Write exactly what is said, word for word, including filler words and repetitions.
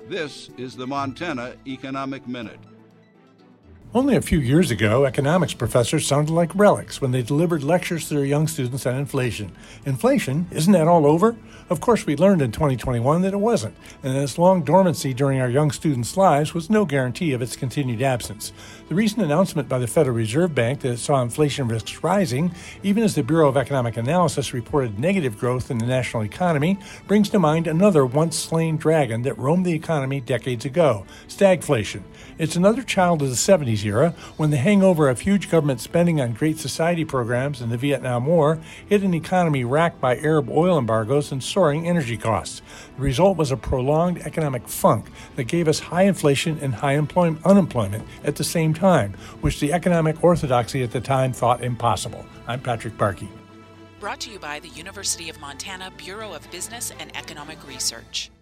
This is the Montana Economic Minute. Only a few years ago, economics professors sounded like relics when they delivered lectures to their young students on inflation. Inflation? Isn't that all over? Of course, we learned in twenty twenty-one that it wasn't, and its long dormancy during our young students' lives was no guarantee of its continued absence. The recent announcement by the Federal Reserve Bank that it saw inflation risks rising, even as the Bureau of Economic Analysis reported negative growth in the national economy, brings to mind another once-slain dragon that roamed the economy decades ago, stagflation. It's another child of the seventies era, when the hangover of huge government spending on Great Society programs and the Vietnam War hit an economy racked by Arab oil embargoes and soaring energy costs. The result was a prolonged economic funk that gave us high inflation and high employ- unemployment at the same time, which the economic orthodoxy at the time thought impossible. I'm Patrick Barkey. Brought to you by the University of Montana Bureau of Business and Economic Research.